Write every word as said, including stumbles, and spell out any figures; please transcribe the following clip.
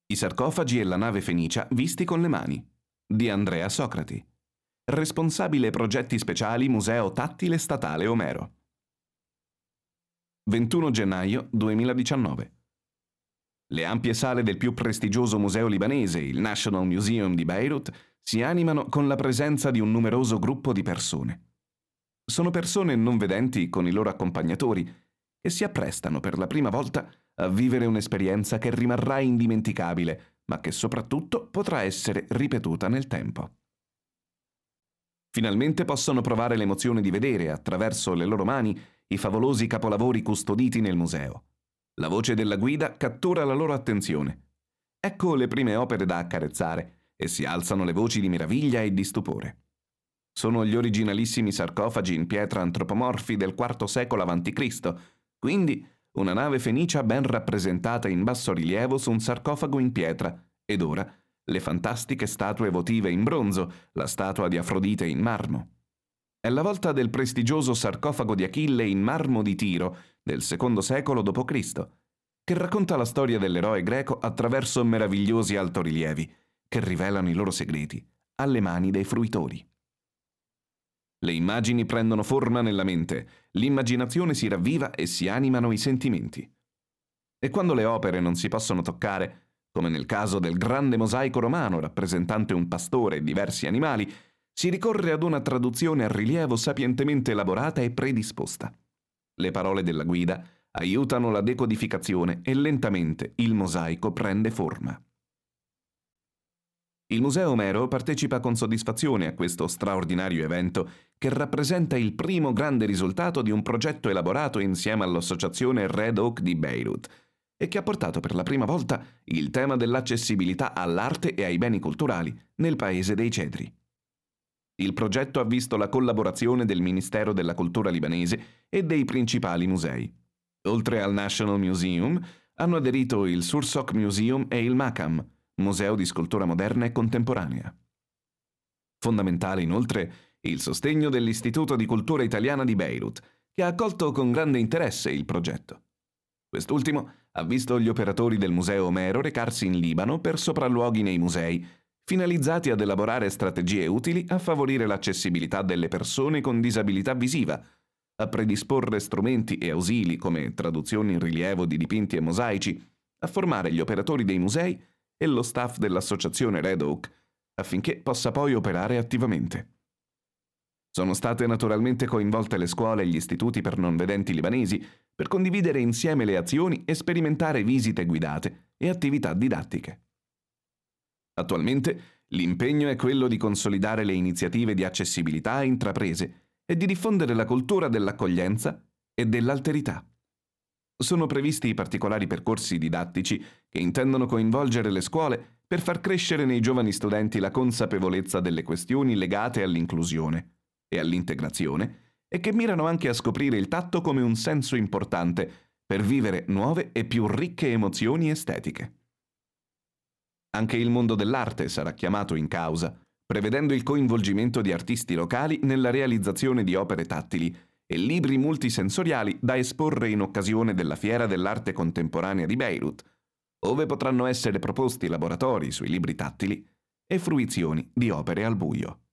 I sarcofagi e la nave fenicia visti con le mani, di Andrea Socrati. Responsabile progetti speciali Museo Tattile Statale Omero. ventuno gennaio duemiladiciannove. Le ampie sale del più prestigioso museo libanese, il National Museum di Beirut, si animano con la presenza di un numeroso gruppo di persone. Sono persone non vedenti con i loro accompagnatori che si apprestano per la prima volta a vivere un'esperienza che rimarrà indimenticabile, ma che soprattutto potrà essere ripetuta nel tempo. Finalmente possono provare l'emozione di vedere, attraverso le loro mani, i favolosi capolavori custoditi nel museo. La voce della guida cattura la loro attenzione. Ecco le prime opere da accarezzare e si alzano le voci di meraviglia e di stupore. Sono gli originalissimi sarcofagi in pietra antropomorfi del quarto secolo avanti Cristo, quindi una nave fenicia ben rappresentata in bassorilievo su un sarcofago in pietra, ed ora le fantastiche statue votive in bronzo, la statua di Afrodite in marmo. È la volta del prestigioso sarcofago di Achille in marmo di Tiro del secondo secolo dopo Cristo, che racconta la storia dell'eroe greco attraverso meravigliosi altorilievi che rivelano i loro segreti alle mani dei fruitori. Le immagini prendono forma nella mente, l'immaginazione si ravviva e si animano i sentimenti. E quando le opere non si possono toccare, come nel caso del grande mosaico romano rappresentante un pastore e diversi animali, si ricorre ad una traduzione a rilievo sapientemente elaborata e predisposta. Le parole della guida aiutano la decodificazione e lentamente il mosaico prende forma. Il Museo Omero partecipa con soddisfazione a questo straordinario evento che rappresenta il primo grande risultato di un progetto elaborato insieme all'associazione Red Oak di Beirut e che ha portato per la prima volta il tema dell'accessibilità all'arte e ai beni culturali nel Paese dei Cedri. Il progetto ha visto la collaborazione del Ministero della Cultura libanese e dei principali musei. Oltre al National Museum, hanno aderito il Sursock Museum e il Makam, Museo di Scultura Moderna e Contemporanea. Fondamentale, inoltre, il sostegno dell'Istituto di Cultura Italiana di Beirut, che ha accolto con grande interesse il progetto. Quest'ultimo ha visto gli operatori del Museo Omero recarsi in Libano per sopralluoghi nei musei, finalizzati ad elaborare strategie utili a favorire l'accessibilità delle persone con disabilità visiva, a predisporre strumenti e ausili come traduzioni in rilievo di dipinti e mosaici, a formare gli operatori dei musei e lo staff dell'associazione Red Oak, affinché possa poi operare attivamente. Sono state naturalmente coinvolte le scuole e gli istituti per non vedenti libanesi per condividere insieme le azioni e sperimentare visite guidate e attività didattiche. Attualmente l'impegno è quello di consolidare le iniziative di accessibilità intraprese e di diffondere la cultura dell'accoglienza e dell'alterità. Sono previsti particolari percorsi didattici che intendono coinvolgere le scuole per far crescere nei giovani studenti la consapevolezza delle questioni legate all'inclusione e all'integrazione e che mirano anche a scoprire il tatto come un senso importante per vivere nuove e più ricche emozioni estetiche. Anche il mondo dell'arte sarà chiamato in causa, prevedendo il coinvolgimento di artisti locali nella realizzazione di opere tattili e libri multisensoriali da esporre in occasione della Fiera dell'Arte Contemporanea di Beirut, ove potranno essere proposti laboratori sui libri tattili e fruizioni di opere al buio.